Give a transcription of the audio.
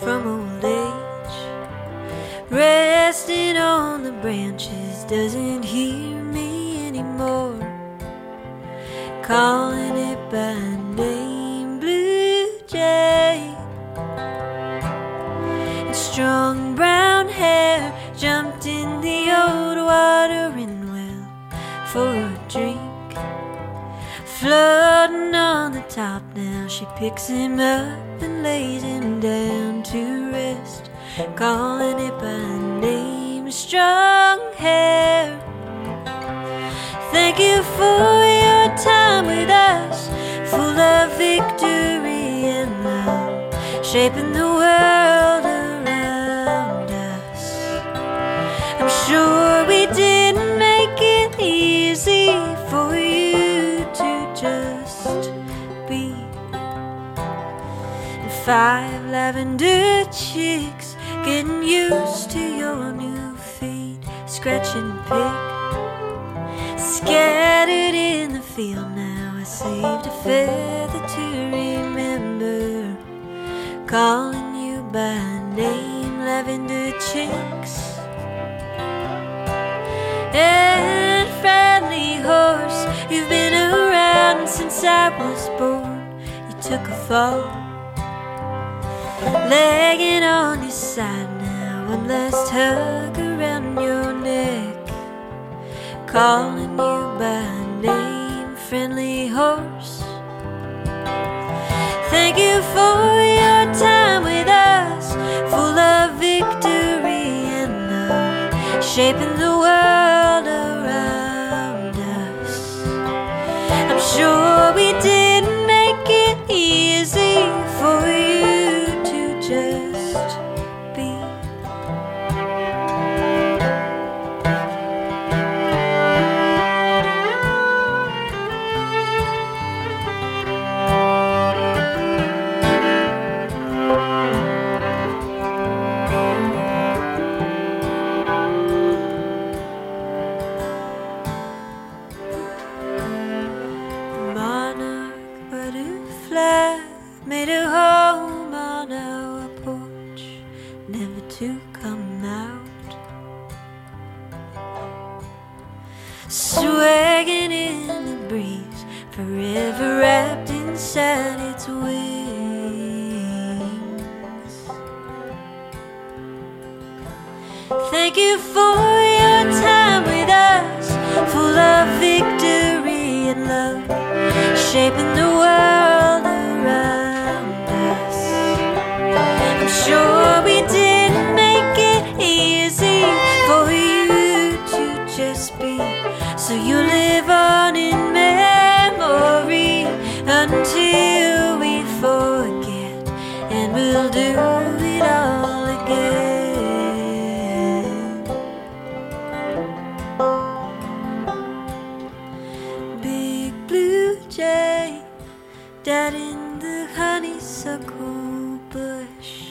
from old age, resting on the branches, doesn't hear me anymore, calling it by name, blue jay. And strong brown hair jumped in the old watering well for a drink, floating on the top now. She picks him up and lays him down to rest, calling it by name, strong hair. Thank you for your time with us, full of victory and love, shaping the world around us. I'm sure we didn't make it easy for you to just be. And 5 lavender chicks getting used to your new feet, scratch and pick, scattered in the field now. I saved a feather to remember, calling you by name, lavender chicks. And friendly horse, you've been around since I was born. You took a fall, legging on your side now, one last hug around your neck, calling you by name, friendly horse. Thank you for your time with us, full of victory and love, shaping the world around us. I'm sure we didn't make it easy for you to just be. Made a home on our porch, never to come out, swagging in the breeze, forever wrapped inside its wings. Thank you for your time with us, full of victory and love, shaping the world around us. I'm sure we didn't make it easy for you to just be, so you live on in memory until we forget, and we'll do it all again. Big blue jay, dead in the honeysuckle bush.